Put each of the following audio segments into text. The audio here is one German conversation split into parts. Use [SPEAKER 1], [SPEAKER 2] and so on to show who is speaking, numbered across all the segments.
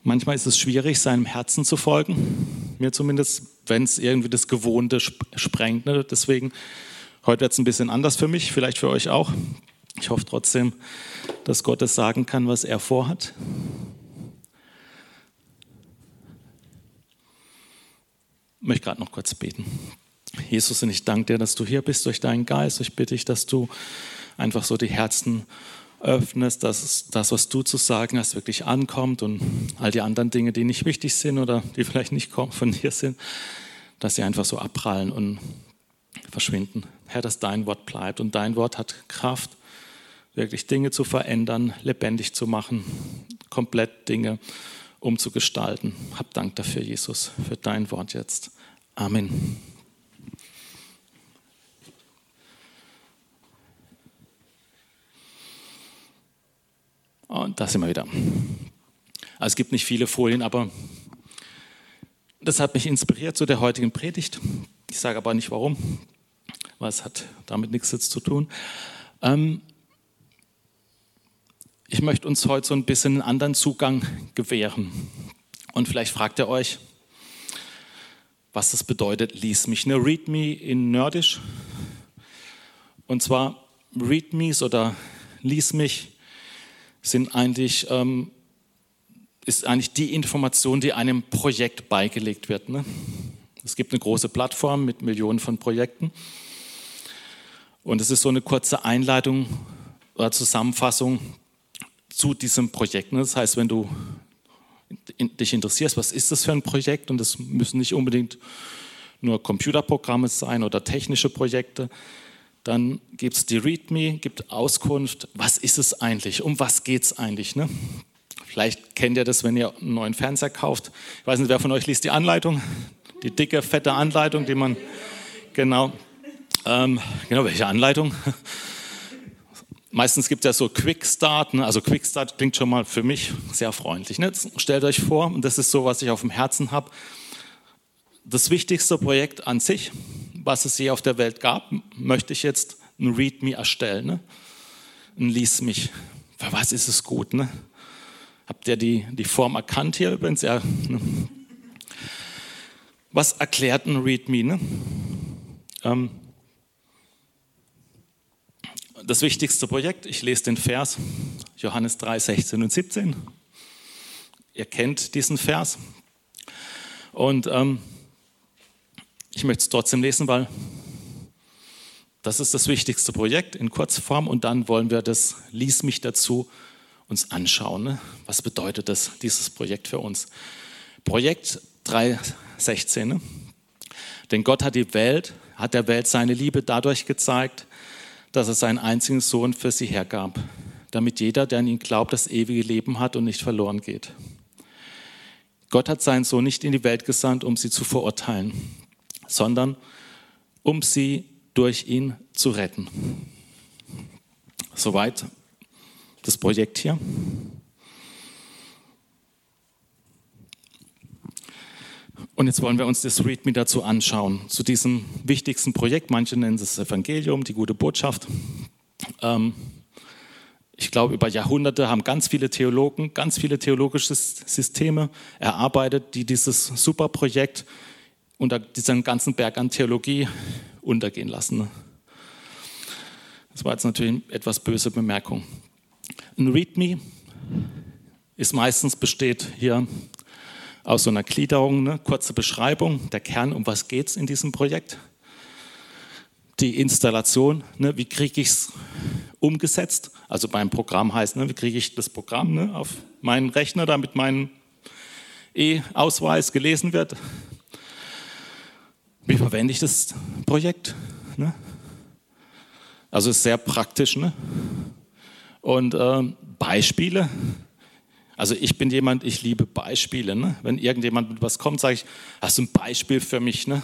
[SPEAKER 1] Manchmal ist es schwierig, seinem Herzen zu folgen, mir zumindest, wenn es irgendwie das Gewohnte sprengt. Ne? Deswegen, heute wird es ein bisschen anders für mich, vielleicht für euch auch. Ich hoffe trotzdem, dass Gott es sagen kann, was er vorhat. Ich möchte gerade noch kurz beten. Jesus, und ich danke dir, dass du hier bist durch deinen Geist. Ich bitte dich, dass du einfach so die Herzen öffnest, dass das, was du zu sagen hast, wirklich ankommt und all die anderen Dinge, die nicht wichtig sind oder die vielleicht nicht von dir sind, dass sie einfach so abprallen und verschwinden. Herr, dass dein Wort bleibt und dein Wort hat Kraft, wirklich Dinge zu verändern, lebendig zu machen, komplett Dinge umzugestalten. Hab Dank dafür, Jesus, für dein Wort jetzt. Amen. Und da sind wir wieder. Also es gibt nicht viele Folien, aber das hat mich inspiriert zu der heutigen Predigt. Ich sage aber nicht warum, weil es hat damit nichts jetzt zu tun. Ich möchte uns heute so ein bisschen einen anderen Zugang gewähren. Und vielleicht fragt ihr euch, was das bedeutet, lies mich. Ne? Read me in Nerdisch. Und zwar read me's oder lies mich ist eigentlich die Information, die einem Projekt beigelegt wird. Ne? Es gibt eine große Plattform mit Millionen von Projekten. Und es ist so eine kurze Einleitung oder Zusammenfassung zu diesem Projekt. Ne? Das heißt, wenn du dich interessierst, was ist das für ein Projekt? Und das müssen nicht unbedingt nur Computerprogramme sein oder technische Projekte. Dann gibt es die README, gibt Auskunft, was ist es eigentlich, um was geht es eigentlich. Ne? Vielleicht kennt ihr das, wenn ihr einen neuen Fernseher kauft. Ich weiß nicht, wer von euch liest die Anleitung, die dicke, fette Anleitung, die man, genau, welche Anleitung? Meistens gibt es ja so Quickstart, ne? Also Quickstart klingt schon mal für mich sehr freundlich. Ne? Jetzt stellt euch vor, und das ist so, was ich auf dem Herzen habe, das wichtigste Projekt an sich, was es je auf der Welt gab, möchte ich jetzt ein README erstellen, ne? Ein Lies mich. Für was ist es gut? Ne? Habt ihr die Form erkannt hier übrigens? Ja, ne? Was erklärt ein README? Ne? Das wichtigste Projekt, ich lese den Vers, Johannes 3, 16 und 17. Ihr kennt diesen Vers. Und ich möchte es trotzdem lesen, weil das ist das wichtigste Projekt in Kurzform. Und dann wollen wir das Lies mich dazu uns anschauen. Ne? Was bedeutet das, dieses Projekt für uns? Projekt 3,16. Ne? Denn Gott hat der Welt seine Liebe dadurch gezeigt, dass er seinen einzigen Sohn für sie hergab, damit jeder, der an ihn glaubt, das ewige Leben hat und nicht verloren geht. Gott hat seinen Sohn nicht in die Welt gesandt, um sie zu verurteilen, sondern um sie durch ihn zu retten. Soweit das Projekt hier. Und jetzt wollen wir uns das README dazu anschauen, zu diesem wichtigsten Projekt. Manche nennen es das Evangelium, die gute Botschaft. Ich glaube, über Jahrhunderte haben ganz viele Theologen, ganz viele theologische Systeme erarbeitet, die dieses super Projekt unter diesem ganzen Berg an Theologie untergehen lassen. Das war jetzt natürlich eine etwas böse Bemerkung. Ein README ist meistens besteht hier aus so einer Gliederung, ne, kurze Beschreibung, der Kern, um was geht es in diesem Projekt. Die Installation, ne, wie kriege ich es umgesetzt? Also beim Programm heißt, ne, wie kriege ich das Programm, ne, auf meinen Rechner, damit mein E-Ausweis gelesen wird. Wie verwende ich das Projekt? Ne? Also ist sehr praktisch. Ne? Und Beispiele. Also ich bin jemand, ich liebe Beispiele. Ne? Wenn irgendjemand mit was kommt, sage ich, hast du ein Beispiel für mich? Ne?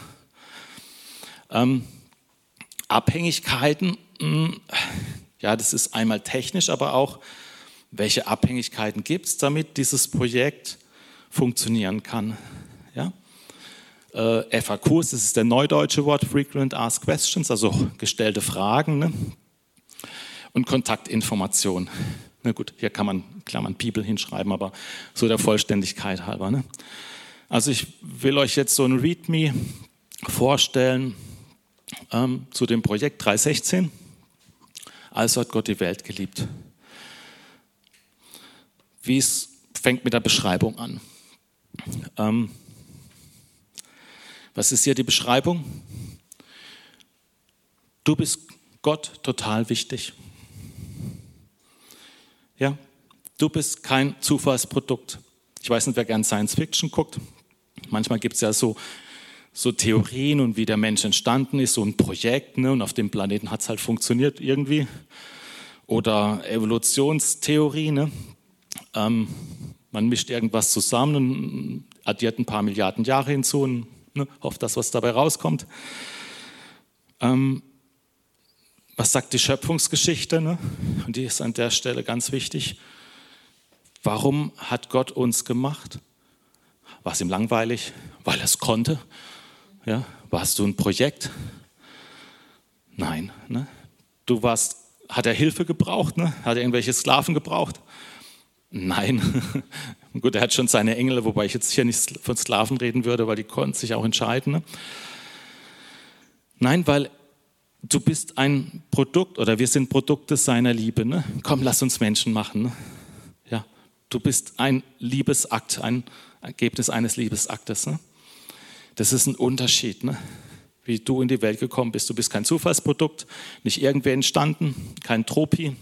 [SPEAKER 1] Abhängigkeiten, ja, das ist einmal technisch, aber auch, welche Abhängigkeiten gibt es, damit dieses Projekt funktionieren kann. Ja? FAQs, das ist der neudeutsche Wort, Frequent Asked Questions, also gestellte Fragen, ne? Und Kontaktinformation. Na gut, hier kann man Klammern Bibel hinschreiben, aber so der Vollständigkeit halber. Ne? Also ich will euch jetzt so ein README vorstellen zu dem Projekt 3.16. Also hat Gott die Welt geliebt. Wie es fängt mit der Beschreibung an. Was ist hier die Beschreibung? Du bist Gott total wichtig. Ja, du bist kein Zufallsprodukt. Ich weiß nicht, wer gern Science Fiction guckt. Manchmal gibt es ja so Theorien und wie der Mensch entstanden ist, so ein Projekt, ne, und auf dem Planeten hat es halt funktioniert irgendwie. Oder Evolutionstheorie, ne? Man mischt irgendwas zusammen und addiert ein paar Milliarden Jahre hinzu und hofft, dass was dabei rauskommt. Was sagt die Schöpfungsgeschichte? Ne? Und die ist an der Stelle ganz wichtig. Warum hat Gott uns gemacht? War es ihm langweilig? Weil er es konnte? Ja? Warst du ein Projekt? Nein. Ne? Hat er Hilfe gebraucht? Ne? Hat er irgendwelche Sklaven gebraucht? Nein. Gut, er hat schon seine Engel, wobei ich jetzt hier nicht von Sklaven reden würde, weil die konnten sich auch entscheiden. Ne? Nein, weil du bist ein Produkt oder wir sind Produkte seiner Liebe. Ne? Komm, lass uns Menschen machen. Ne? Ja, du bist ein Liebesakt, ein Ergebnis eines Liebesaktes. Ne? Das ist ein Unterschied, ne? Wie du in die Welt gekommen bist. Du bist kein Zufallsprodukt, nicht irgendwer entstanden, kein Tropi,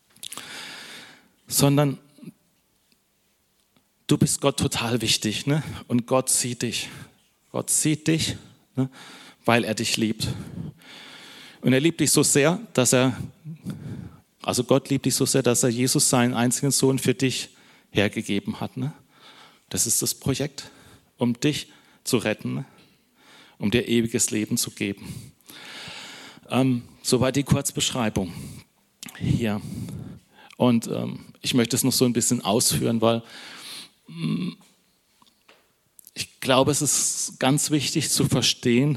[SPEAKER 1] sondern du bist Gott total wichtig, ne? Und Gott sieht dich. Gott sieht dich, ne? Weil er dich liebt. Und er liebt dich so sehr, Gott liebt dich so sehr, dass er Jesus, seinen einzigen Sohn, für dich hergegeben hat. Ne? Das ist das Projekt, um dich zu retten, ne? Um dir ewiges Leben zu geben. Soweit die Kurzbeschreibung hier. Und ich möchte es noch so ein bisschen ausführen, weil ich glaube, es ist ganz wichtig zu verstehen,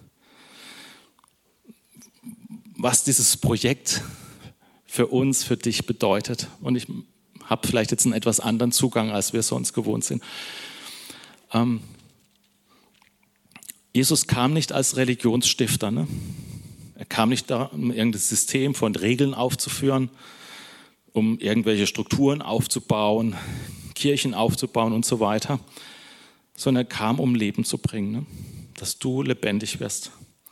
[SPEAKER 1] was dieses Projekt für uns, für dich bedeutet. Und ich habe vielleicht jetzt einen etwas anderen Zugang, als wir sonst gewohnt sind. Jesus kam nicht als Religionsstifter. Ne? Er kam nicht da, um irgendein System von Regeln aufzuführen, um irgendwelche Strukturen aufzubauen, Kirchen aufzubauen und so weiter, sondern er kam, um Leben zu bringen, ne? Dass du lebendig wirst.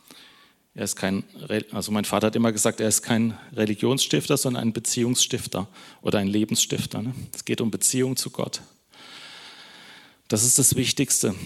[SPEAKER 1] Mein Vater hat immer gesagt, er ist kein Religionsstifter, sondern ein Beziehungsstifter oder ein Lebensstifter. Ne? Es geht um Beziehung zu Gott. Das ist das Wichtigste.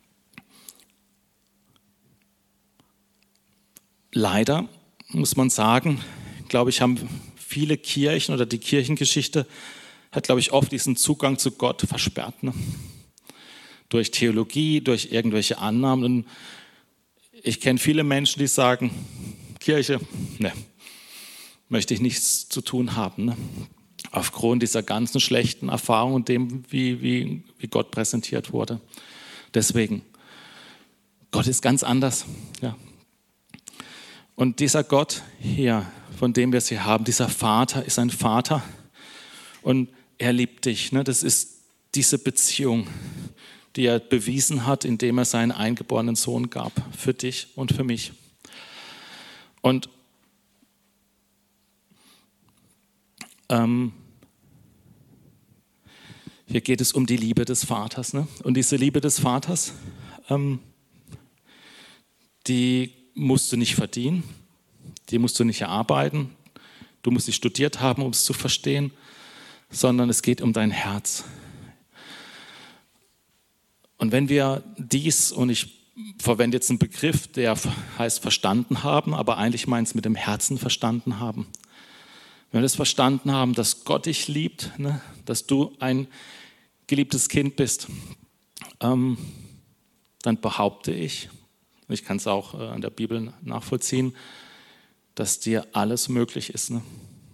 [SPEAKER 1] Leider muss man sagen, glaube ich, haben viele Kirchen oder die Kirchengeschichte hat, glaube ich, oft diesen Zugang zu Gott versperrt. Ne? Durch Theologie, durch irgendwelche Annahmen. Und ich kenne viele Menschen, die sagen, Kirche, ne, möchte ich nichts zu tun haben. Ne? Aufgrund dieser ganzen schlechten Erfahrung und dem, wie Gott präsentiert wurde. Deswegen, Gott ist ganz anders. Ja. Und dieser Gott hier, von dem wir sie haben, dieser Vater ist ein Vater und er liebt dich. Ne? Das ist diese Beziehung, die er bewiesen hat, indem er seinen eingeborenen Sohn gab, für dich und für mich. Und hier geht es um die Liebe des Vaters. Ne? Und diese Liebe des Vaters, die musst du nicht verdienen, die musst du nicht erarbeiten, du musst nicht studiert haben, um es zu verstehen, sondern es geht um dein Herz. Und wenn wir dies, und ich verwende jetzt einen Begriff, der heißt verstanden haben, aber eigentlich meint es mit dem Herzen verstanden haben. Wenn wir das verstanden haben, dass Gott dich liebt, ne, dass du ein geliebtes Kind bist, dann behaupte ich kann es auch an der Bibel nachvollziehen, dass dir alles möglich ist. Ne?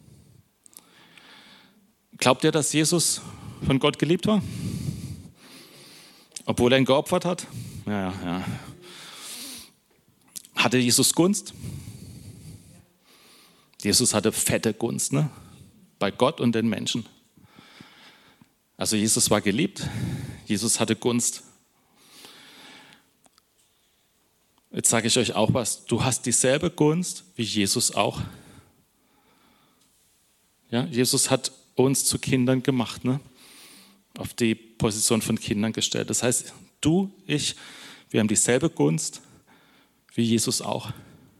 [SPEAKER 1] Glaubt ihr, dass Jesus von Gott geliebt war? Obwohl er ihn geopfert hat? Ja. Hatte Jesus Gunst? Jesus hatte fette Gunst. Ne? bei Gott und den Menschen. Also Jesus war geliebt, Jesus hatte Gunst. Jetzt sage ich euch auch was, du hast dieselbe Gunst wie Jesus auch. Ja, Jesus hat uns zu Kindern gemacht, ne? Auf die Position von Kindern gestellt. Das heißt, du, ich, wir haben dieselbe Gunst wie Jesus auch.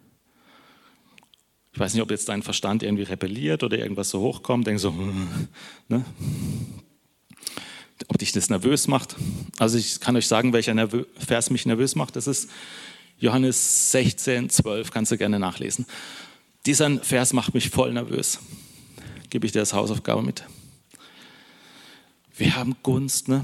[SPEAKER 1] Ich weiß nicht, ob jetzt dein Verstand irgendwie rebelliert oder irgendwas so hochkommt, denkst so, ne? Ob dich das nervös macht. Also ich kann euch sagen, welcher Vers mich nervös macht. Das ist Johannes 16, 12, kannst du gerne nachlesen. Dieser Vers macht mich voll nervös. Gebe ich dir als Hausaufgabe mit. Wir haben Gunst, ne?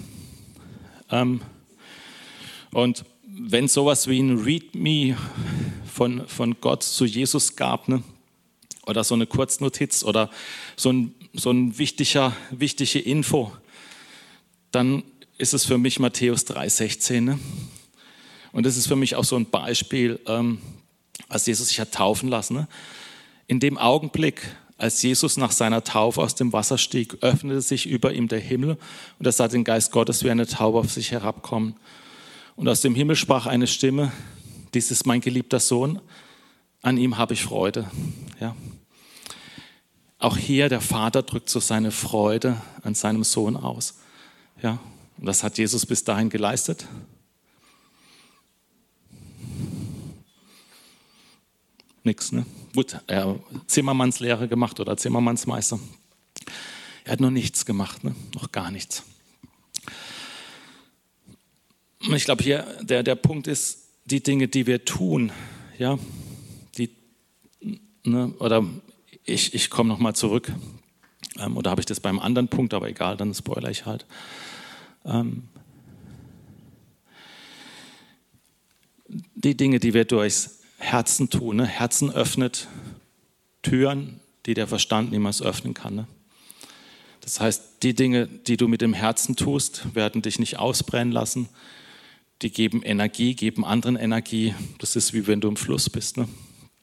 [SPEAKER 1] Und wenn es sowas wie ein Readme von Gott zu Jesus gab, ne? Oder so eine Kurznotiz oder so ein wichtige Info, dann ist es für mich Matthäus 3,16. Ne? Und das ist für mich auch so ein Beispiel, als Jesus sich hat taufen lassen. Ne? In dem Augenblick, als Jesus nach seiner Taufe aus dem Wasser stieg, öffnete sich über ihm der Himmel und er sah den Geist Gottes wie eine Taube auf sich herabkommen. Und aus dem Himmel sprach eine Stimme, dies ist mein geliebter Sohn, an ihm habe ich Freude. Ja. Auch hier, der Vater drückt so seine Freude an seinem Sohn aus. Ja. Und das hat Jesus bis dahin geleistet. Nix, ne? Gut, er hat Zimmermannslehre gemacht oder Zimmermannsmeister. Er hat noch nichts gemacht, ne? Noch gar nichts. Und ich glaube, hier der Punkt ist, die Dinge, die wir tun, ja, oder ich komme nochmal zurück, oder habe ich das beim anderen Punkt, aber egal, dann spoilere ich halt. Die Dinge, die wir durchs Herzen tun, ne? Herzen öffnet Türen, die der Verstand niemals öffnen kann. Ne? Das heißt, die Dinge, die du mit dem Herzen tust, werden dich nicht ausbrennen lassen. Die geben Energie, geben anderen Energie. Das ist wie wenn du im Fluss bist. Ne?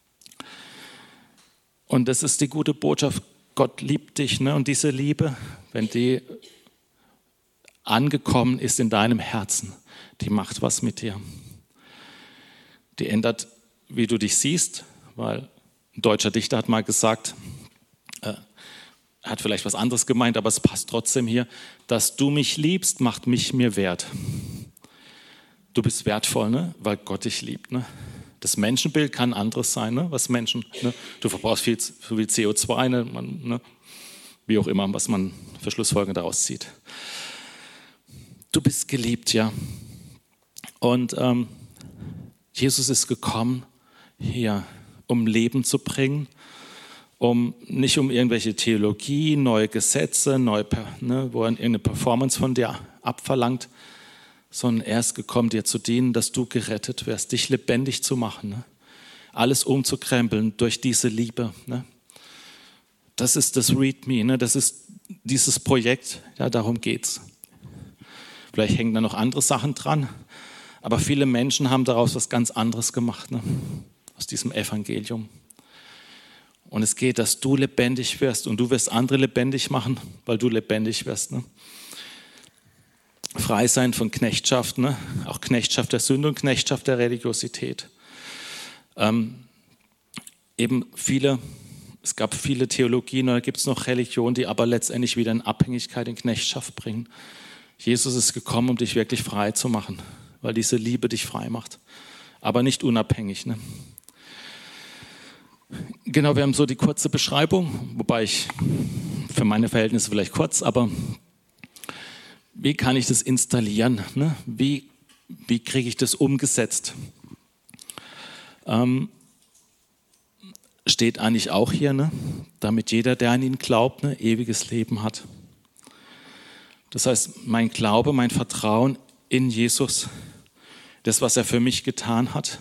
[SPEAKER 1] Und das ist die gute Botschaft. Gott liebt dich. Ne? Und diese Liebe, wenn die angekommen ist in deinem Herzen, die macht was mit dir. Die ändert, wie du dich siehst, weil ein deutscher Dichter hat mal gesagt, er hat vielleicht was anderes gemeint, aber es passt trotzdem hier, dass du mich liebst, macht mich mir wert. Du bist wertvoll, ne? Weil Gott dich liebt. Ne? Das Menschenbild kann anderes sein, ne? Was Menschen, ne? Du verbrauchst viel CO2, ne? Wie auch immer, was man für Schlussfolgerungen daraus zieht. Du bist geliebt, ja. Und Jesus ist gekommen hier, um Leben zu bringen, nicht um irgendwelche Theologie, neue Gesetze, wo er irgendeine Performance von dir abverlangt, sondern er ist gekommen, dir zu dienen, dass du gerettet wirst, dich lebendig zu machen, ne? Alles umzukrempeln durch diese Liebe. Ne? Das ist das ReadMe, ne? Das ist dieses Projekt, ja, darum geht's. Vielleicht hängen da noch andere Sachen dran, aber viele Menschen haben daraus was ganz anderes gemacht, ne? Aus diesem Evangelium. Und es geht, dass du lebendig wirst und du wirst andere lebendig machen, weil du lebendig wirst. Ne? Frei sein von Knechtschaft, ne? Auch Knechtschaft der Sünde und Knechtschaft der Religiosität. Es gab viele Theologien, oder gibt es noch Religionen, die aber letztendlich wieder in Abhängigkeit, in Knechtschaft bringen. Jesus ist gekommen, um dich wirklich frei zu machen, weil diese Liebe dich frei macht, aber nicht unabhängig. Ne? Genau, wir haben so die kurze Beschreibung, wobei ich für meine Verhältnisse vielleicht kurz, aber wie kann ich das installieren? Ne? Wie kriege ich das umgesetzt? Steht eigentlich auch hier, ne? Damit jeder, der an ihn glaubt, ne, ewiges Leben hat. Das heißt, mein Glaube, mein Vertrauen in Jesus, das, was er für mich getan hat,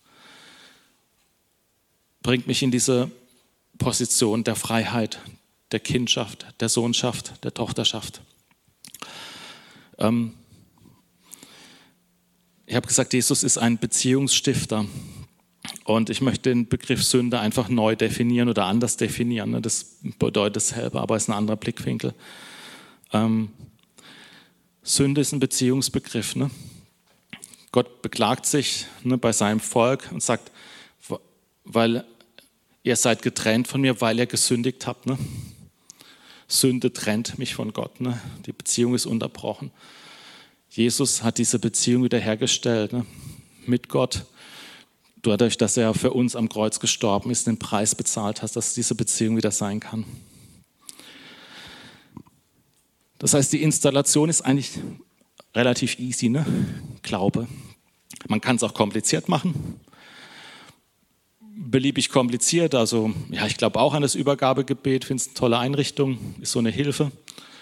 [SPEAKER 1] bringt mich in diese Position der Freiheit, der Kindschaft, der Sohnschaft, der Tochterschaft. Ich habe gesagt, Jesus ist ein Beziehungsstifter. Und ich möchte den Begriff Sünde einfach neu definieren oder anders definieren. Ne? Das bedeutet dasselbe, aber ist ein anderer Blickwinkel. Sünde ist ein Beziehungsbegriff. Ne? Gott beklagt sich bei seinem Volk und sagt, weil ihr seid getrennt von mir, weil ihr gesündigt habt. Ne? Sünde trennt mich von Gott. Ne? Die Beziehung ist unterbrochen. Jesus hat diese Beziehung wiederhergestellt, ne? Mit Gott. Dadurch, dass er für uns am Kreuz gestorben ist, den Preis bezahlt hat, dass diese Beziehung wieder sein kann. Das heißt, die Installation ist eigentlich relativ easy, ne? Glaube. Man kann es auch kompliziert machen. Beliebig kompliziert, also ja, ich glaube auch an das Übergabegebet, finde es eine tolle Einrichtung, ist so eine Hilfe.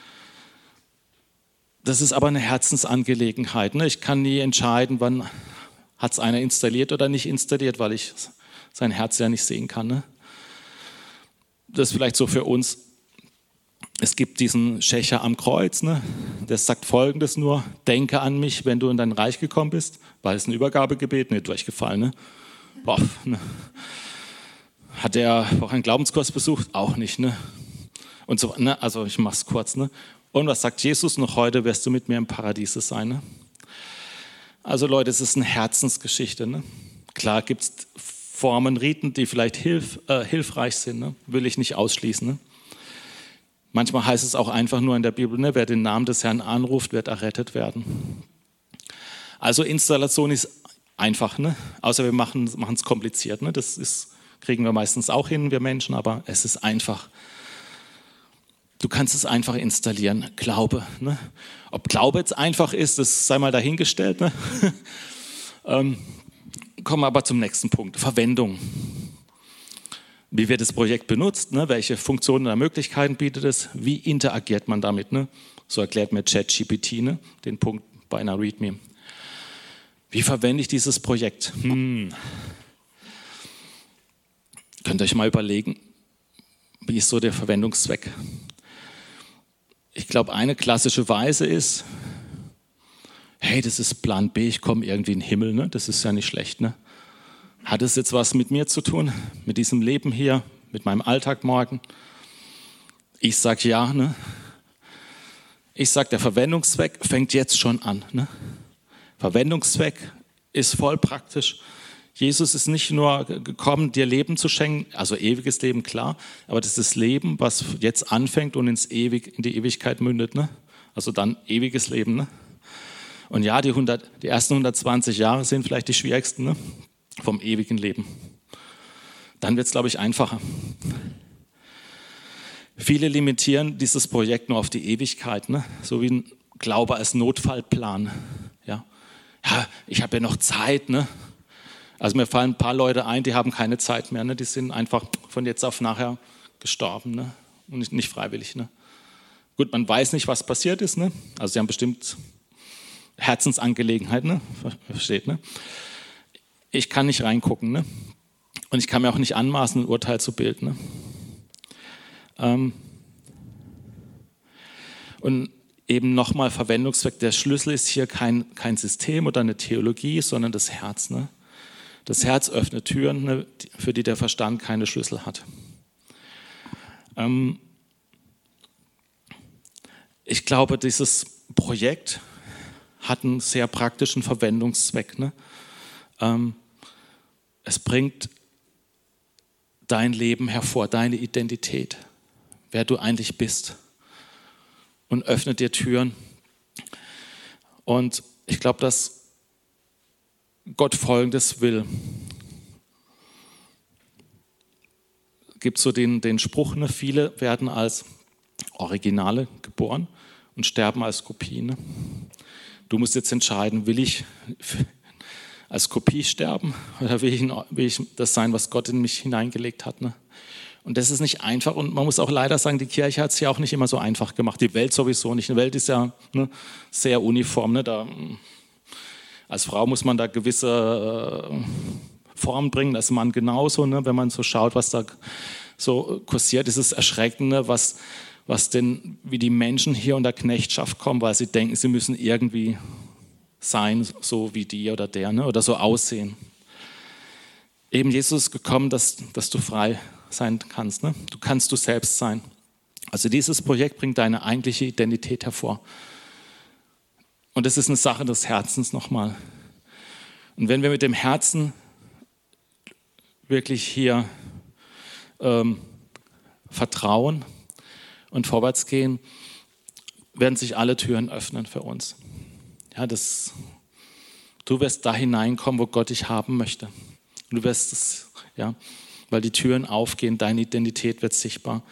[SPEAKER 1] Das ist aber eine Herzensangelegenheit. Ne? Ich kann nie entscheiden, wann hat es einer installiert oder nicht installiert, weil ich sein Herz ja nicht sehen kann. Ne? Das ist vielleicht so für uns. Es gibt diesen Schächer am Kreuz, ne? Der sagt Folgendes nur: Denke an mich, wenn du in dein Reich gekommen bist. War es ein Übergabegebet? Nee, durchgefallen. Ne? Boah, ne? Hat er auch einen Glaubenskurs besucht? Auch nicht. Ne? Und so, ne? Also ich mache es kurz. Ne? Und was sagt Jesus? Noch heute wirst du mit mir im Paradies sein. Ne? Also Leute, es ist eine Herzensgeschichte. Ne? Klar gibt es Formen, Riten, die vielleicht hilfreich sind. Ne? Will ich nicht ausschließen. Ne? Manchmal heißt es auch einfach nur in der Bibel, ne? Wer den Namen des Herrn anruft, wird errettet werden. Also Installation ist einfach, ne? Außer wir machen es kompliziert. Ne? Kriegen wir meistens auch hin, wir Menschen, aber es ist einfach. Du kannst es einfach installieren, Glaube. Ne? Ob Glaube jetzt einfach ist, das sei mal dahingestellt. Ne? Kommen wir aber zum nächsten Punkt, Verwendung. Wie wird das Projekt benutzt? Ne? Welche Funktionen oder Möglichkeiten bietet es? Wie interagiert man damit? Ne? So erklärt mir ChatGPT, ne? Den Punkt bei einer README. Wie verwende ich dieses Projekt? Könnt ihr euch mal überlegen, wie ist so der Verwendungszweck? Ich glaube, eine klassische Weise ist, hey, das ist Plan B, ich komme irgendwie in den Himmel, ne? Das ist ja nicht schlecht. Ne? Hat es jetzt was mit mir zu tun, mit diesem Leben hier, mit meinem Alltag morgen? Ich sage ja. Ne? Ich sage, der Verwendungszweck fängt jetzt schon an. Ne? Verwendungszweck ist voll praktisch. Jesus ist nicht nur gekommen, dir Leben zu schenken, also ewiges Leben, klar, aber das ist das Leben, was jetzt anfängt und in die Ewigkeit mündet. Ne? Also dann ewiges Leben. Ne? Und ja, die ersten 120 Jahre sind vielleicht die schwierigsten, ne? Vom ewigen Leben. Dann wird es, glaube ich, einfacher. Viele limitieren dieses Projekt nur auf die Ewigkeit, ne? So wie ein Glaube als Notfallplan. Ja, ich habe ja noch Zeit. Ne? Also mir fallen ein paar Leute ein, die haben keine Zeit mehr. Ne? Die sind einfach von jetzt auf nachher gestorben. Ne? Und nicht freiwillig. Ne? Gut, man weiß nicht, was passiert ist. Ne? Also sie haben bestimmt Herzensangelegenheiten. Ne? Versteht, ne? Ich kann nicht reingucken. Ne? Und ich kann mir auch nicht anmaßen, ein Urteil zu bilden. Ne? Und eben nochmal Verwendungszweck. Der Schlüssel ist hier kein System oder eine Theologie, sondern das Herz. Ne? Das Herz öffnet Türen, ne, für die der Verstand keine Schlüssel hat. Ich glaube, dieses Projekt hat einen sehr praktischen Verwendungszweck. Ne? Es bringt dein Leben hervor, deine Identität, wer du eigentlich bist, und öffnet dir Türen. Und ich glaube, dass Gott Folgendes will. Es gibt so den Spruch, ne? Viele werden als Originale geboren und sterben als Kopien. Ne? Du musst jetzt entscheiden, will ich als Kopie sterben oder will ich das sein, was Gott in mich hineingelegt hat. Ne? Und das ist nicht einfach, und man muss auch leider sagen, die Kirche hat es ja auch nicht immer so einfach gemacht, die Welt sowieso nicht. Die Welt ist ja sehr uniform. Ne? Als Frau muss man da gewisse Formen bringen, als Mann genauso. Ne? Wenn man so schaut, was da so kursiert, ist es erschreckend, ne? Wie die Menschen hier unter Knechtschaft kommen, weil sie denken, sie müssen irgendwie sein, so wie die oder der, ne? Oder so aussehen. Eben Jesus ist gekommen, dass du frei sein kannst. Ne? Du kannst du selbst sein. Also dieses Projekt bringt deine eigentliche Identität hervor. Und das ist eine Sache des Herzens nochmal. Und wenn wir mit dem Herzen wirklich hier vertrauen und vorwärts gehen, werden sich alle Türen öffnen für uns. Ja, du wirst da hineinkommen, wo Gott dich haben möchte. Und du wirst es, ja, weil die Türen aufgehen, deine Identität wird sichtbar.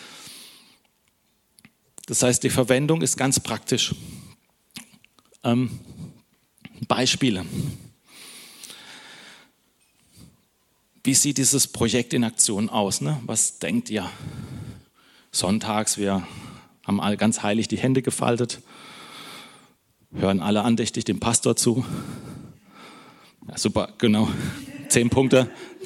[SPEAKER 1] Das heißt, die Verwendung ist ganz praktisch. Beispiele. Wie sieht dieses Projekt in Aktion aus? Ne? Was denkt ihr? Sonntags, wir haben alle ganz heilig die Hände gefaltet, hören alle andächtig dem Pastor zu. Ja, super, genau. 10 Punkte.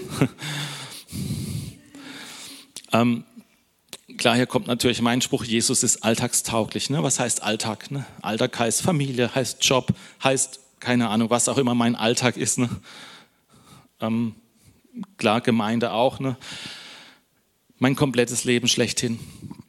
[SPEAKER 1] Klar, hier kommt natürlich mein Spruch, Jesus ist alltagstauglich. Ne? Was heißt Alltag? Ne? Alltag heißt Familie, heißt Job, heißt, keine Ahnung, was auch immer mein Alltag ist. Ne? Klar, Gemeinde auch. Ne? Mein komplettes Leben schlechthin.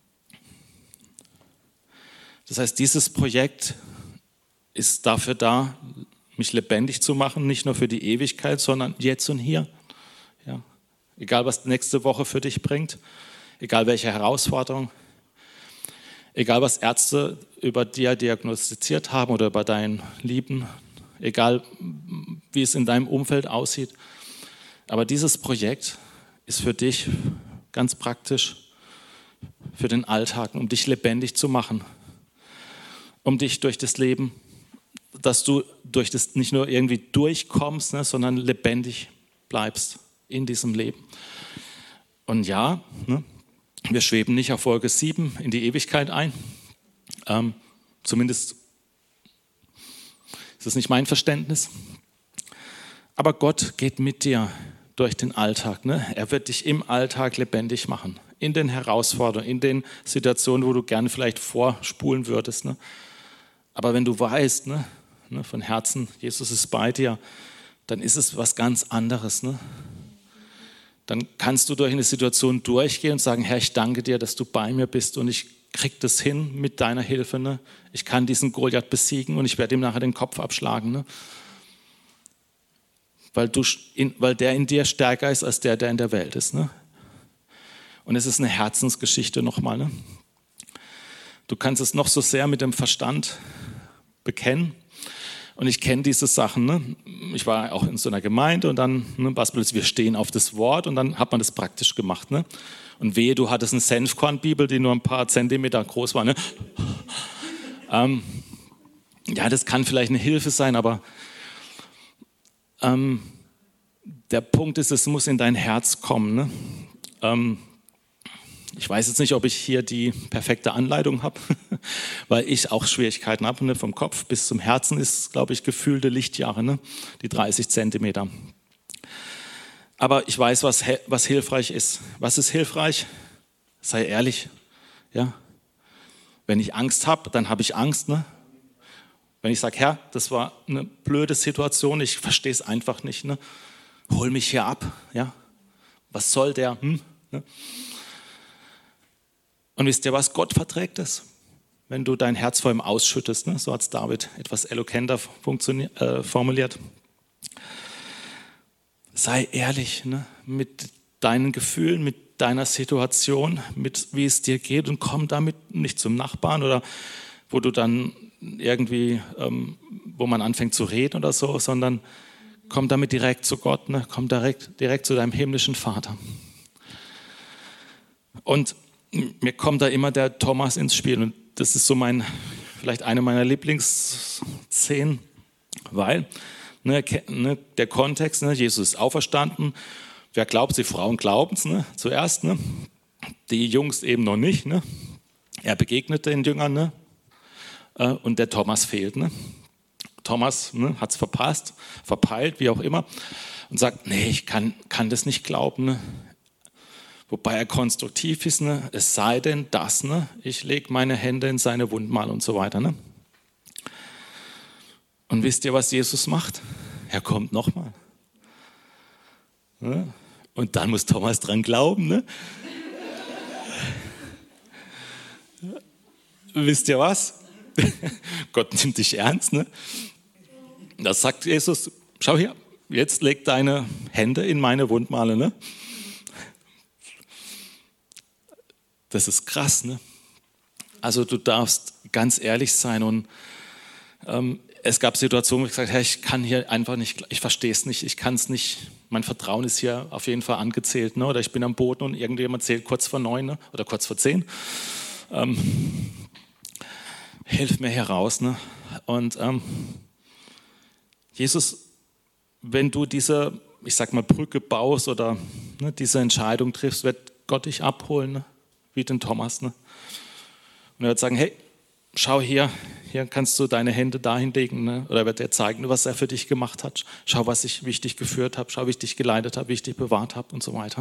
[SPEAKER 1] Das heißt, dieses Projekt ist dafür da, mich lebendig zu machen, nicht nur für die Ewigkeit, sondern jetzt und hier. Ja. Egal, was nächste Woche für dich bringt, egal welche Herausforderung, egal was Ärzte über dir diagnostiziert haben oder über deinen Lieben, egal wie es in deinem Umfeld aussieht. Aber dieses Projekt ist für dich ganz praktisch, für den Alltag, um dich lebendig zu machen, um dich durch das Leben, dass du durch das nicht nur irgendwie durchkommst, ne, sondern lebendig bleibst in diesem Leben. Und ja, ne, wir schweben nicht auf Wolke 7 in die Ewigkeit ein. Zumindest ist das nicht mein Verständnis. Aber Gott geht mit dir durch den Alltag. Ne? Er wird dich im Alltag lebendig machen. In den Herausforderungen, in den Situationen, wo du gerne vielleicht vorspulen würdest. Ne? Aber wenn du weißt, ne, von Herzen, Jesus ist bei dir, dann ist es was ganz anderes. Ne? Dann kannst du durch eine Situation durchgehen und sagen, Herr, ich danke dir, dass du bei mir bist und ich kriege das hin mit deiner Hilfe. Ne? Ich kann diesen Goliath besiegen und ich werde ihm nachher den Kopf abschlagen. Ne? Weil der in dir stärker ist als der in der Welt ist. Ne? Und es ist eine Herzensgeschichte nochmal. Ne? Du kannst es noch so sehr mit dem Verstand bekennen. Und ich kenne diese Sachen. Ne? Ich war auch in so einer Gemeinde und dann war es plötzlich, wir stehen auf das Wort und dann hat man das praktisch gemacht. Ne? Und wehe, du hattest eine Senfkornbibel, die nur ein paar Zentimeter groß war. Ne? Ja, das kann vielleicht eine Hilfe sein, aber der Punkt ist, es muss in dein Herz kommen. Ne? Ich weiß jetzt nicht, ob ich hier die perfekte Anleitung habe, weil ich auch Schwierigkeiten habe. Ne? Vom Kopf bis zum Herzen ist, glaube ich, gefühlte Lichtjahre, ne? Die 30 Zentimeter. Aber ich weiß, was hilfreich ist. Was ist hilfreich? Sei ehrlich. Ja? Wenn ich Angst habe, dann habe ich Angst. Ne? Wenn ich sage, Herr, das war eine blöde Situation, ich verstehe es einfach nicht. Ne? Hol mich hier ab. Ja? Was soll der? Ne? Und wisst ihr was? Gott verträgt es, wenn du dein Herz vor ihm ausschüttest. Ne? So hat es David etwas eloquenter formuliert. Sei ehrlich, ne? Mit deinen Gefühlen, mit deiner Situation, mit wie es dir geht und komm damit nicht zum Nachbarn oder wo du dann irgendwie, wo man anfängt zu reden oder so, sondern komm damit direkt zu Gott, ne? Komm direkt zu deinem himmlischen Vater. Und mir kommt da immer der Thomas ins Spiel und das ist so vielleicht eine meiner Lieblingsszenen, weil der Kontext, ne, Jesus ist auferstanden, wer glaubt, die Frauen glauben es zuerst, ne, die Jungs eben noch nicht. Ne, er begegnet den Jüngern ne, und der Thomas fehlt. Ne. Thomas hat es verpasst, verpeilt, wie auch immer und sagt, nee, ich kann das nicht glauben. Ne. Wobei er konstruktiv ist, ne? Es sei denn das, ne? Ich lege meine Hände in seine Wundmal und so weiter. Ne? Und wisst ihr, was Jesus macht? Er kommt nochmal. Ne? Und dann muss Thomas dran glauben. Ne? Wisst ihr was? Gott nimmt dich ernst. Ne? Das sagt Jesus, schau hier, jetzt leg deine Hände in meine Wundmale. Ne? Das ist krass. Ne? Also du darfst ganz ehrlich sein und es gab Situationen, wo ich gesagt habe, ich kann hier einfach nicht, ich verstehe es nicht, ich kann es nicht, mein Vertrauen ist hier auf jeden Fall angezählt. Ne? Oder ich bin am Boden und irgendjemand zählt kurz vor 9 ne? Oder kurz vor 10. Hilf mir heraus. Ne? Und Jesus, wenn du diese, ich sag mal, Brücke baust oder ne, diese Entscheidung triffst, wird Gott dich abholen, ne? Wie den Thomas. Ne? Und er wird sagen, hey, schau hier kannst du deine Hände dahin legen. Ne? Oder er wird dir zeigen, was er für dich gemacht hat. Schau, was ich wichtig geführt habe, schau, wie ich dich geleitet habe, wie ich dich bewahrt habe und so weiter.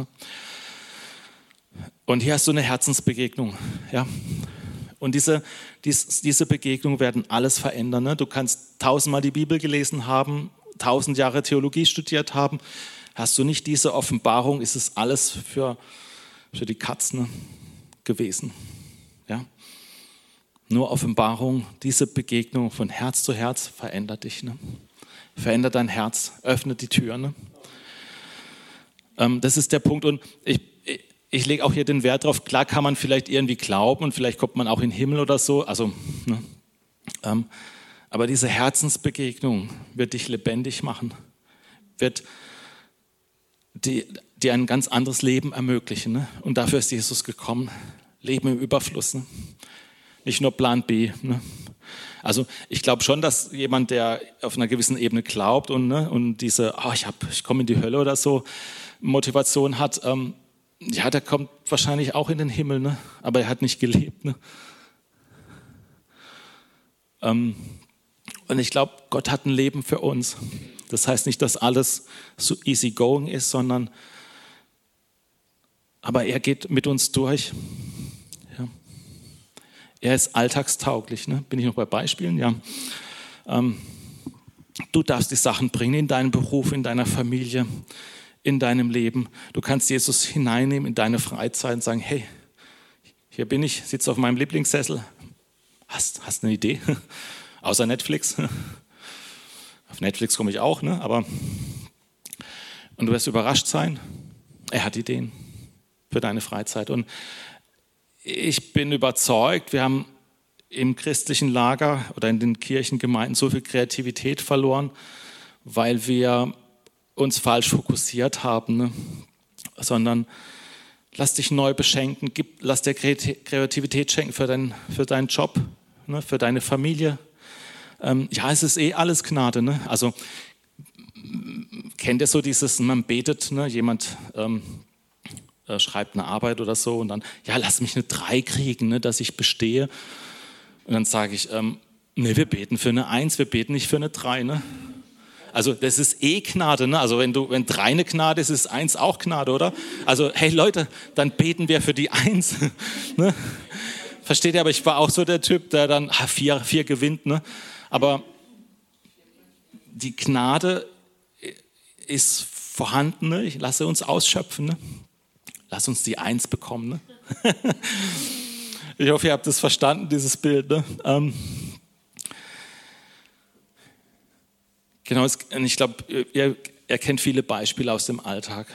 [SPEAKER 1] Und hier hast du eine Herzensbegegnung. Ja? Und diese Begegnungen werden alles verändern. Ne? Du kannst 1000-mal die Bibel gelesen haben, 1000 Jahre Theologie studiert haben. Hast du nicht diese Offenbarung, ist es alles für die Katzen gewesen. Ja? Nur Offenbarung, diese Begegnung von Herz zu Herz verändert dich. Ne? Verändert dein Herz, öffnet die Tür. Ne? Das ist der Punkt. Und ich lege auch hier den Wert drauf, klar kann man vielleicht irgendwie glauben und vielleicht kommt man auch in den Himmel oder so. Also, ne? Aber diese Herzensbegegnung wird dich lebendig machen, wird dir ein ganz anderes Leben ermöglichen. Ne? Und dafür ist Jesus gekommen. Leben im Überfluss. Ne? Nicht nur Plan B. Ne? Also ich glaube schon, dass jemand, der auf einer gewissen Ebene glaubt und diese, ich komme in die Hölle oder so, Motivation hat, der kommt wahrscheinlich auch in den Himmel, ne? Aber er hat nicht gelebt. Ne? Und ich glaube, Gott hat ein Leben für uns. Das heißt nicht, dass alles so easy going ist, aber er geht mit uns durch. Ja. Er ist alltagstauglich. Ne? Bin ich noch bei Beispielen? Ja. Du darfst die Sachen bringen in deinen Beruf, in deiner Familie, in deinem Leben. Du kannst Jesus hineinnehmen in deine Freizeit und sagen, hey, hier bin ich, sitze auf meinem Lieblingssessel. Hast eine Idee? Außer Netflix. Auf Netflix komme ich auch, ne? Und du wirst überrascht sein. Er hat Ideen für deine Freizeit. Und ich bin überzeugt, wir haben im christlichen Lager oder in den Kirchengemeinden so viel Kreativität verloren, weil wir uns falsch fokussiert haben. Ne? Sondern lass dich neu beschenken, lass dir Kreativität schenken für deinen Job, ne? Für deine Familie. Es ist alles Gnade. Ne? Also kennt ihr so dieses, man betet, ne? Jemand schreibt eine Arbeit oder so und dann, lass mich eine 3 kriegen, ne? Dass ich bestehe. Und dann sage ich, wir beten für eine 1, wir beten nicht für eine 3. Ne? Also das ist Gnade. Ne? Also wenn 3 eine Gnade ist, ist 1 auch Gnade, oder? Also hey Leute, dann beten wir für die 1. Ne? Versteht ihr? Aber ich war auch so der Typ, der dann 4 gewinnt. Ne? Aber die Gnade ist vorhanden. Ne? Ich lasse uns ausschöpfen. Ne? Lass uns die 1 bekommen. Ne? Ich hoffe, ihr habt das verstanden, dieses Bild. Ne? Genau, ich glaube, ihr kennt viele Beispiele aus dem Alltag.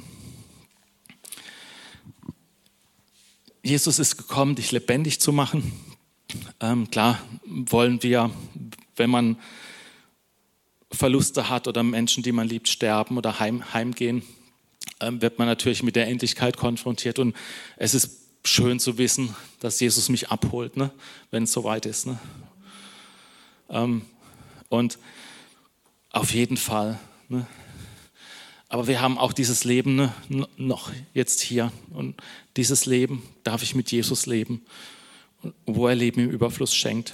[SPEAKER 1] Jesus ist gekommen, dich lebendig zu machen. Klar wollen wir, wenn man Verluste hat oder Menschen, die man liebt, sterben oder heimgehen, wird man natürlich mit der Endlichkeit konfrontiert. Und es ist schön zu wissen, dass Jesus mich abholt, ne, wenn es soweit ist. Ne? Und auf jeden Fall. Ne? Aber wir haben auch dieses Leben, ne, noch jetzt hier. Und dieses Leben darf ich mit Jesus leben, wo er Leben im Überfluss schenkt.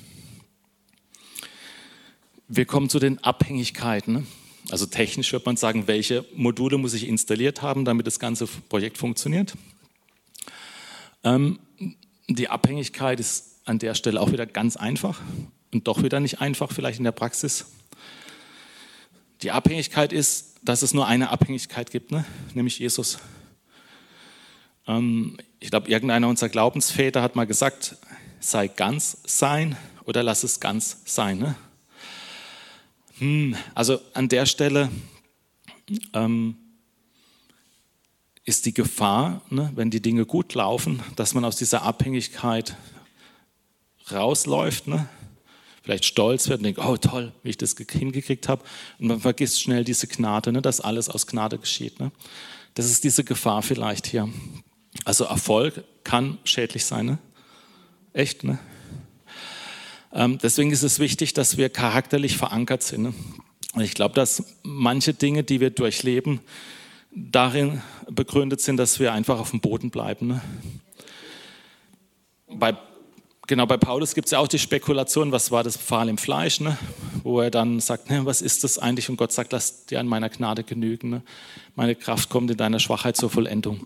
[SPEAKER 1] Wir kommen zu den Abhängigkeiten. Ne? Also technisch wird man sagen, welche Module muss ich installiert haben, damit das ganze Projekt funktioniert. Die Abhängigkeit ist an der Stelle auch wieder ganz einfach und doch wieder nicht einfach, vielleicht in der Praxis. Die Abhängigkeit ist, dass es nur eine Abhängigkeit gibt, ne? Nämlich Jesus. Ich glaube, irgendeiner unserer Glaubensväter hat mal gesagt, sei ganz sein oder lass es ganz sein. Ne? Also an der Stelle ist die Gefahr, ne, wenn die Dinge gut laufen, dass man aus dieser Abhängigkeit rausläuft, ne? Vielleicht stolz wird und denkt, oh toll, wie ich das hingekriegt habe. Und man vergisst schnell diese Gnade, ne, dass alles aus Gnade geschieht. Ne? Das ist diese Gefahr vielleicht hier. Also Erfolg kann schädlich sein. Ne? Echt, ne? Deswegen ist es wichtig, dass wir charakterlich verankert sind. Ne? Und ich glaube, dass manche Dinge, die wir durchleben, darin begründet sind, dass wir einfach auf dem Boden bleiben. Ne? Bei Paulus gibt es ja auch die Spekulation, was war das Pfahl im Fleisch, ne? Wo er dann sagt, ne, was ist das eigentlich? Und Gott sagt, lass dir an meiner Gnade genügen. Ne? Meine Kraft kommt in deiner Schwachheit zur Vollendung.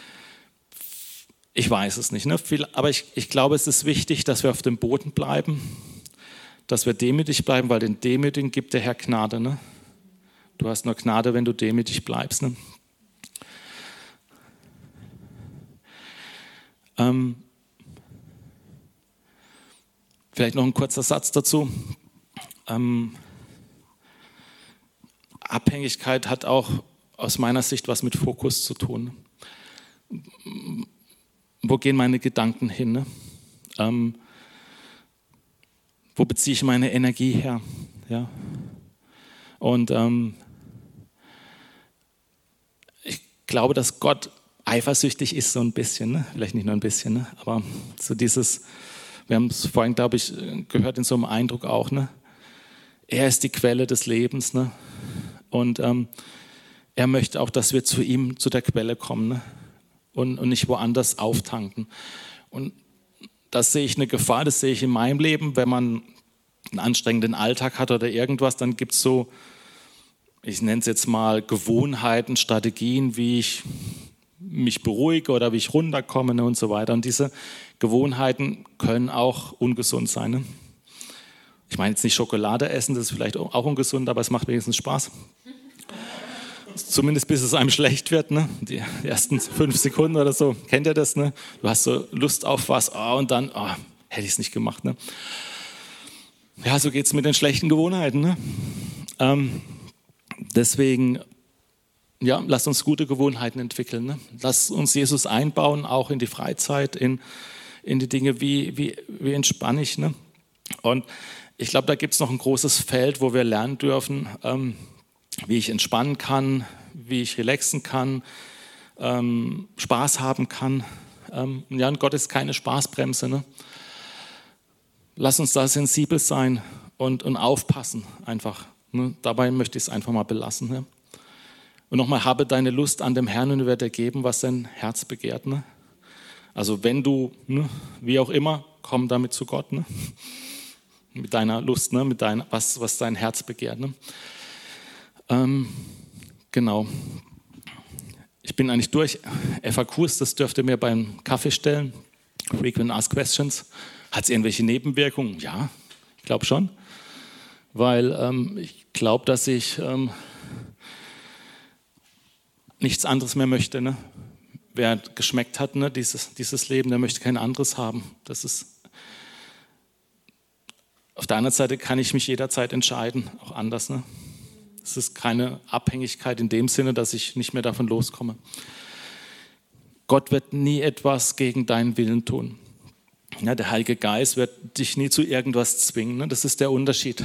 [SPEAKER 1] Ich weiß es nicht, ne? Aber ich glaube, es ist wichtig, dass wir auf dem Boden bleiben, dass wir demütig bleiben, weil den Demütigen gibt der Herr Gnade. Ne? Du hast nur Gnade, wenn du demütig bleibst. Ne? Vielleicht noch ein kurzer Satz dazu. Abhängigkeit hat auch aus meiner Sicht was mit Fokus zu tun. Wo gehen meine Gedanken hin? Ne? Wo beziehe ich meine Energie her? Ja? Und ich glaube, dass Gott eifersüchtig ist so ein bisschen, ne? Vielleicht nicht nur ein bisschen, ne? Aber so dieses, wir haben es vorhin, glaube ich, gehört in so einem Eindruck auch, ne? Er ist die Quelle des Lebens, ne? Und er möchte auch, dass wir zu ihm, zu der Quelle kommen, ne? Und nicht woanders auftanken. Und das sehe ich eine Gefahr, das sehe ich in meinem Leben, wenn man einen anstrengenden Alltag hat oder irgendwas, dann gibt es so, ich nenne es jetzt mal Gewohnheiten, Strategien, wie ich mich beruhige oder wie ich runterkomme, ne, und so weiter. Und diese Gewohnheiten können auch ungesund sein. Ne? Ich meine jetzt nicht Schokolade essen, das ist vielleicht auch ungesund, aber es macht wenigstens Spaß. Zumindest bis es einem schlecht wird, ne? Die ersten 5 Sekunden oder so. Kennt ihr das? Ne? Du hast so Lust auf was und dann hätte ich es nicht gemacht. Ne? Ja, so geht es mit den schlechten Gewohnheiten. Ne? Deswegen, ja, lasst uns gute Gewohnheiten entwickeln. Ne? Lasst uns Jesus einbauen, auch in die Freizeit, in die Dinge, wie entspanne ich. Ne? Und ich glaube, da gibt es noch ein großes Feld, wo wir lernen dürfen, wie ich entspannen kann, wie ich relaxen kann, Spaß haben kann. Ja, und Gott ist keine Spaßbremse. Ne? Lass uns da sensibel sein und aufpassen einfach. Ne? Dabei möchte ich es einfach mal belassen. Ne? Und nochmal, habe deine Lust an dem Herrn und er wird dir geben, was dein Herz begehrt. Ne? Also wenn du, ne, wie auch immer, komm damit zu Gott. Ne? Mit deiner Lust, ne? Mit was dein Herz begehrt. Ne? Genau. Ich bin eigentlich durch. FAQs, das dürft ihr mir beim Kaffee stellen. Frequent Asked Questions. Hat es irgendwelche Nebenwirkungen? Ja, ich glaube schon. Weil ich glaube, dass ich nichts anderes mehr möchte. Ne? Wer geschmeckt hat, ne, dieses Leben, der möchte kein anderes haben. Das ist. Auf der anderen Seite kann ich mich jederzeit entscheiden, auch anders. Ne? Es ist keine Abhängigkeit in dem Sinne, dass ich nicht mehr davon loskomme. Gott wird nie etwas gegen deinen Willen tun. Ja, der Heilige Geist wird dich nie zu irgendwas zwingen. Ne? Das ist der Unterschied.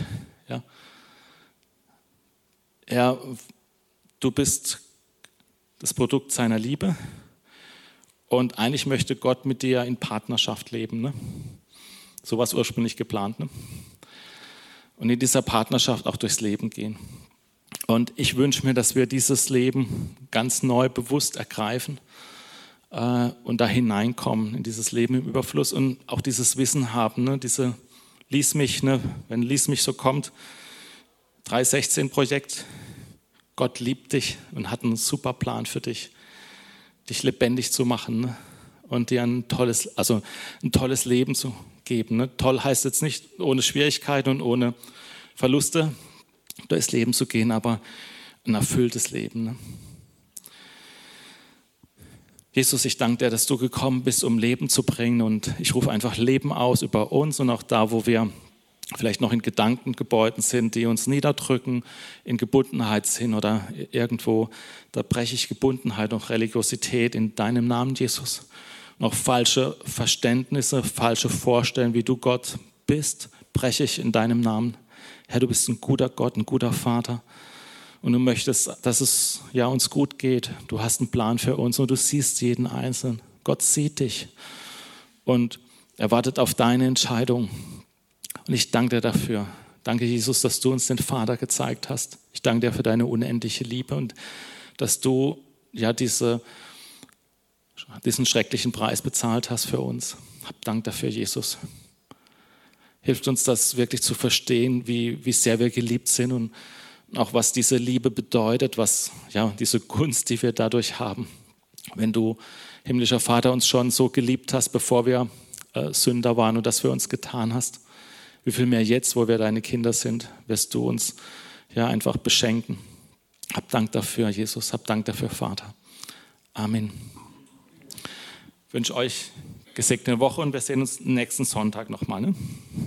[SPEAKER 1] Ja, du bist das Produkt seiner Liebe und eigentlich möchte Gott mit dir in Partnerschaft leben. Ne? So war es ursprünglich geplant. Ne? Und in dieser Partnerschaft auch durchs Leben gehen. Und ich wünsche mir, dass wir dieses Leben ganz neu bewusst ergreifen und da hineinkommen in dieses Leben im Überfluss und auch dieses Wissen haben, ne? Lies mich, ne? Wenn Lies mich so kommt, 316-Projekt, Gott liebt dich und hat einen super Plan für dich, dich lebendig zu machen, ne? Und dir ein tolles Leben zu geben. Ne? Toll heißt jetzt nicht ohne Schwierigkeiten und ohne Verluste. durchs Leben zu gehen, aber ein erfülltes Leben. Ne? Jesus, ich danke dir, dass du gekommen bist, um Leben zu bringen, und ich rufe einfach Leben aus über uns und auch da, wo wir vielleicht noch in Gedankengebäuden sind, die uns niederdrücken, in Gebundenheit sind oder irgendwo, da breche ich Gebundenheit und Religiosität in deinem Namen, Jesus. Noch falsche Verständnisse, falsche Vorstellungen, wie du Gott bist, breche ich in deinem Namen. Herr, du bist ein guter Gott, ein guter Vater. Und du möchtest, dass es uns gut geht. Du hast einen Plan für uns und du siehst jeden Einzelnen. Gott sieht dich und er wartet auf deine Entscheidung. Und ich danke dir dafür. Danke, Jesus, dass du uns den Vater gezeigt hast. Ich danke dir für deine unendliche Liebe und dass du diesen schrecklichen Preis bezahlt hast für uns. Hab Dank dafür, Jesus. Hilft uns, das wirklich zu verstehen, wie sehr wir geliebt sind und auch was diese Liebe bedeutet, was diese Gunst, die wir dadurch haben. Wenn du, himmlischer Vater, uns schon so geliebt hast, bevor wir Sünder waren und das für uns getan hast, wie viel mehr jetzt, wo wir deine Kinder sind, wirst du uns einfach beschenken. Hab Dank dafür, Jesus. Hab Dank dafür, Vater. Amen. Ich wünsche euch gesegnete Woche und wir sehen uns nächsten Sonntag nochmal. Ne?